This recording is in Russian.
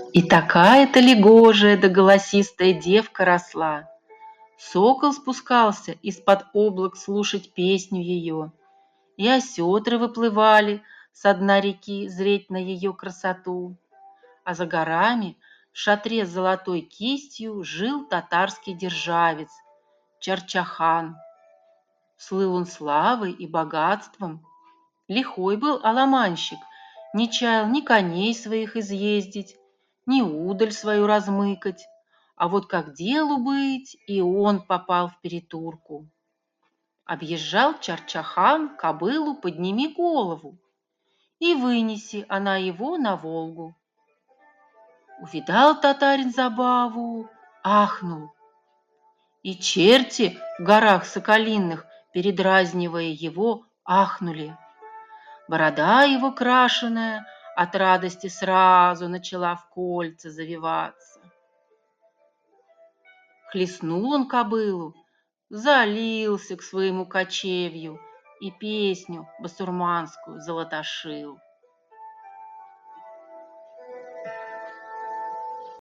И такая-то легожая да голосистая девка росла. Сокол спускался из-под облак слушать песню ее, и осетры выплывали со дна реки зреть на ее красоту. А за горами в шатре с золотой кистью жил татарский державец Чарчахан. Слыл он славой и богатством. Лихой был аламанщик, не чаял ни коней своих изъездить, ни удаль свою размыкать. А вот как делу быть, и он попал в перетурку. Объезжал Чарчахан кобылу «Подними голову» и вынеси она его на Волгу. Увидал татарин забаву, ахнул. И черти в горах соколиных, передразнивая его, ахнули. Борода его крашеная от радости сразу начала в кольца завиваться. Хлестнул он кобылу, залился к своему кочевью и песню басурманскую золотошил.